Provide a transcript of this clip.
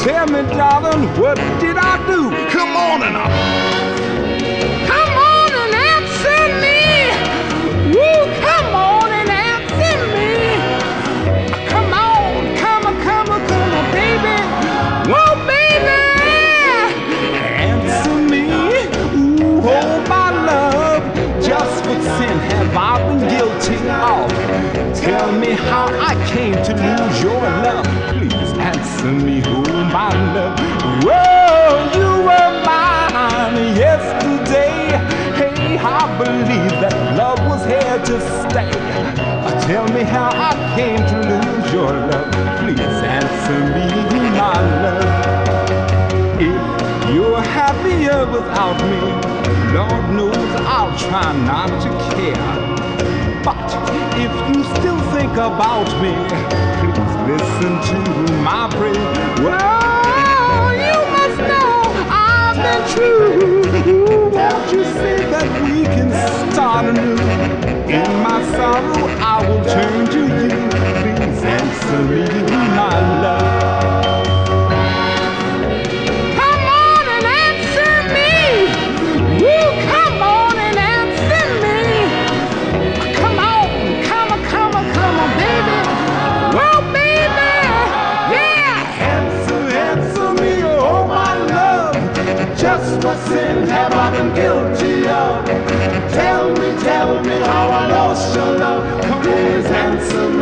Tell me, darling, what did I do? Come on and come on and answer me. Woo, come on and answer me. Come on, come on, baby. Whoa, baby, answer me. Ooh, oh, my love, just what sin have I been guilty of? Tell me how I came to lose your love. Please answer me, oh, my love. Whoa, you were mine yesterday. Hey, I believe that love was here to stay. Tell me how I came to lose your love. Please answer me, my love. If you're happier without me, Lord knows I'll try not to care. But if you still think about me, please listen to my prayer. Well, you must know I've been true. Won't you say that we can start anew? In my sorrow, I will turn to you. Please answer me, my love. Come on and answer me. Woo, come on and answer me. Come on, baby. Well, baby, yeah. Answer me, oh, my love. Just what sin have I been guilty of? Tell me how I lost your love. Please answer me.